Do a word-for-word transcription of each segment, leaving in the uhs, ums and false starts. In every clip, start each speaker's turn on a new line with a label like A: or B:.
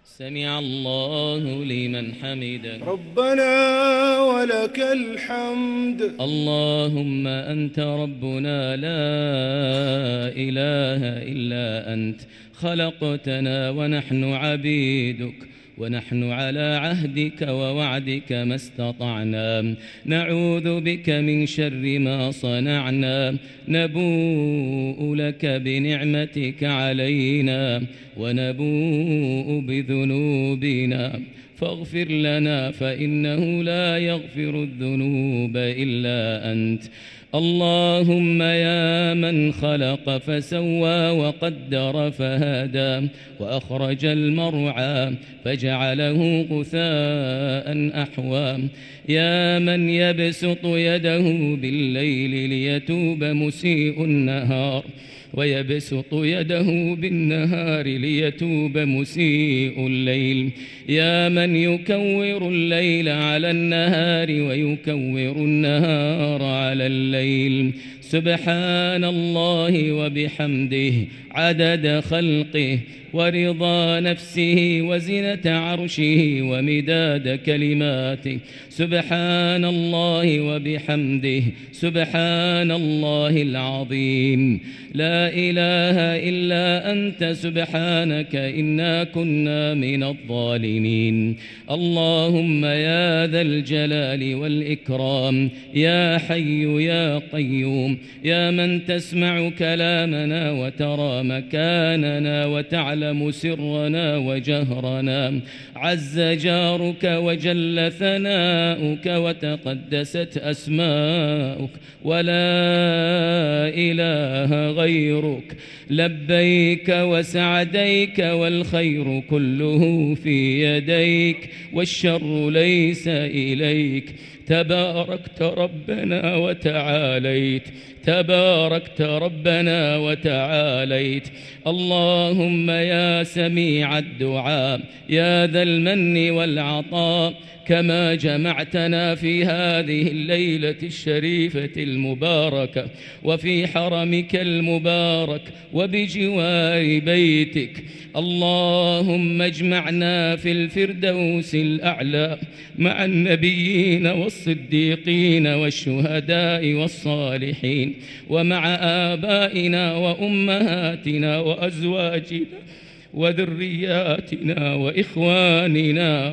A: سمع الله لمن حمده.
B: ربنا ولك الحمد.
A: اللهم أنت ربنا لا إله إلا أنت، خلقتنا ونحن عبيدك، ونحن على عهدك ووعدك ما استطعنا، نعوذ بك من شر ما صنعنا، نبوء لك بنعمتك علينا ونبوء بذنوبنا، فاغفر لنا فإنه لا يغفر الذنوب إلا أنت. اللهم يا من خلق فسوى وقدر فهدى وأخرج المرعى فجعله غثاء أحوى، يا من يبسط يده بالليل ليتوب مسيء النهار ويبسط يده بالنهار ليتوب مسيء الليل، يا من يكور الليل على النهار ويكور النهار على الليل، سبحان الله وبحمده عدد خلقه ورضا نفسه وزنة عرشه ومداد كلماته، سبحان الله وبحمده سبحان الله العظيم، لا إله إلا أنت سبحانك إنا كنا من الظالمين. اللهم يا ذا الجلال والإكرام، يا حي يا قيوم، يا من تسمع كلامنا وترى مكاننا وتعلم سرنا وجهرنا، عز جارك وجل ثناؤك وتقدست أسماؤك ولا إله غيرك، لبيك وسعديك والخير كله في يديك والشر ليس إليك، تباركت ربنا وتعاليت، تباركت ربنا وتعاليت. اللهم يا سميع الدعاء، يا ذا المن والعطاء، كما جمعتنا في هذه الليلة الشريفة المباركة وفي حرمك المبارك وبجوار بيتك، اللهم اجمعنا في الفردوس الأعلى مع النبيين والصديقين والشهداء والصالحين، ومع آبائنا وأمهاتنا وأزواجنا وذرياتنا وإخواننا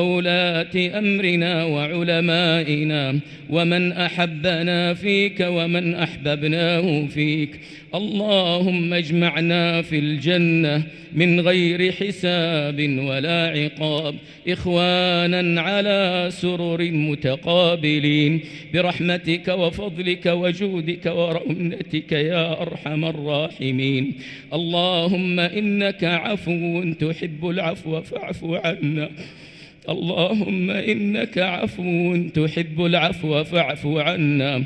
A: وولاة أمرنا وعلمائنا ومن أحبنا فيك ومن أحببناه فيك. اللهم اجمعنا في الجنة من غير حساب ولا عقاب، إخوانا على سرر متقابلين برحمتك وفضلك وجودك ورحمتك يا أرحم الراحمين. اللهم إنك عفو تحب العفو فاعف عنا، اللهم إنك عفو تحب العفو فاعف عنا،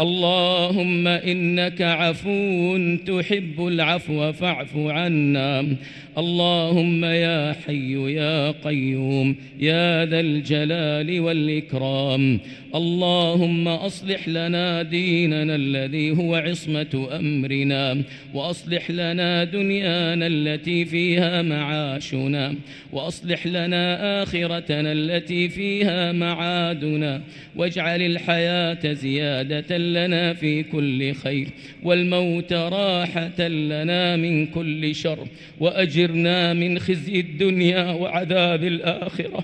A: اللهم إنك عفو تحب العفو فاعف عنا. اللهم يا حي يا قيوم يا ذا الجلال والإكرام، اللهم أصلح لنا ديننا الذي هو عصمة أمرنا، وأصلح لنا دنيانا التي فيها معاشنا، وأصلح لنا آخرتنا التي فيها معادنا، واجعل الحياة زيادة لنا في كل خير والموت راحة لنا من كل شر، وأجرنا من خزي الدنيا وعذاب الآخرة،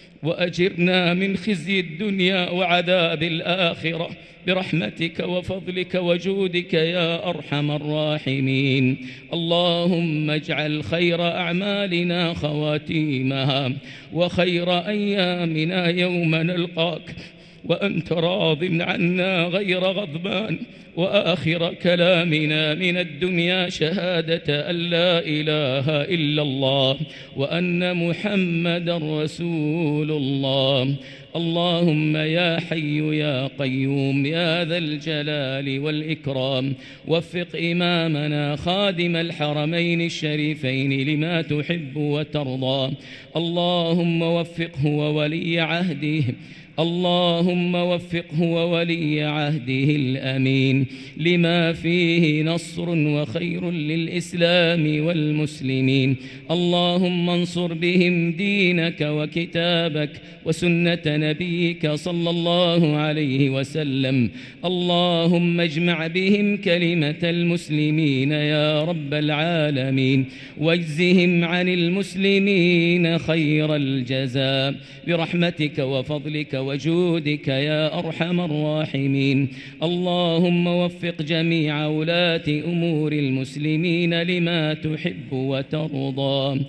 A: وأجرنا من خزي الدنيا وعذاب الآخرة برحمتك وفضلك وجودك يا أرحم الراحمين. اللهم اجعل خير أعمالنا خواتيمها، وخير أيامنا يوم نلقاك وأنت راض عنا غير غضبان، وآخر كلامنا من الدنيا شهادة أن لا إله إلا الله وأن محمد رسول الله. اللهم يا حي يا قيوم يا ذا الجلال والإكرام، وفق إمامنا خادم الحرمين الشريفين لما تحب وترضى، اللهم وفقه وولي عهده، اللهم وفقه وولي عهده الأمين لما فيه نصر وخير للإسلام والمسلمين. اللهم انصر بهم دينك وكتابك وسنة نبيك صلى الله عليه وسلم. اللهم اجمع بهم كلمة المسلمين يا رب العالمين، واجزهم عن المسلمين خير الجزاء برحمتك وفضلك وجودك يا أرحم الراحمين. اللهم وفق جميع ولاة أمور المسلمين لما تحب وترضى.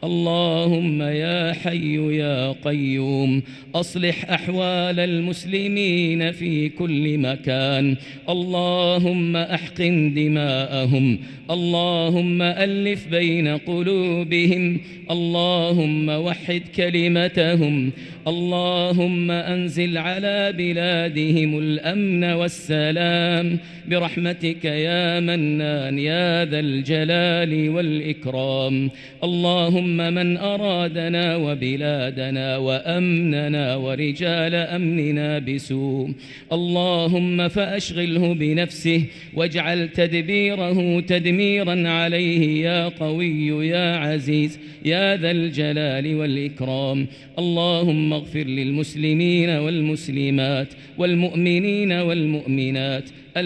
A: اللهم يا حي يا قيوم أصلح أحوال المسلمين في كل مكان. اللهم أحقن دماءهم. اللهم ألف بين قلوبهم. اللهم وحد كلمتهم. اللهم أنزل على بلادهم الأمن والسلام برحمتك يا منان يا ذا الجلال والإكرام. اللهم من أرادنا وبلادنا وأمننا ورجال أمننا بسوء اللهم فأشغله بنفسه واجعل تدبيره تدميرا عليه يا قوي يا عزيز يا ذا الجلال والإكرام. اللهم اغفر للمسلمين والمسلمات والمؤمنين والمؤمنات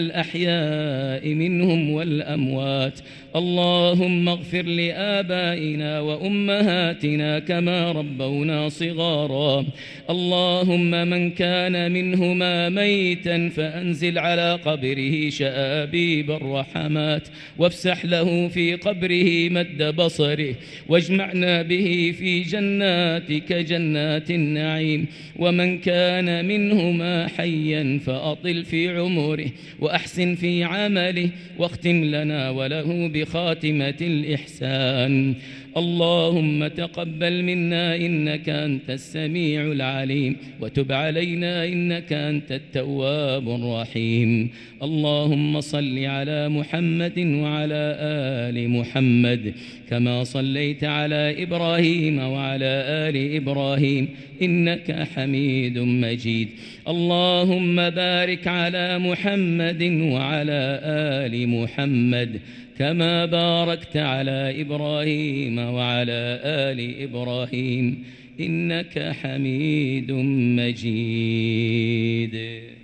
A: الأحياء منهم والأموات. اللهم اغفر لآبائنا وأمهاتنا كما ربونا صغارا. اللهم من كان منهما ميتا فأنزل على قبره شآبيب الرحمات وافسح له في قبره مد بصره واجمعنا به في جناتك جنات النعيم. ومن كان منهما حيا فأطل في عمره وأحسن في عمله واختم لنا وله بخاتمة الإحسان. اللهم تقبل منا إنك أنت السميع العليم وتب علينا إنك أنت التواب الرحيم. اللهم صل على محمد وعلى آل محمد كما صليت على إبراهيم وعلى آل إبراهيم إنك حميد مجيد. اللهم بارك على محمد وعلى آل محمد كما باركت على إبراهيم وعلى آل إبراهيم إنك حميد مجيد.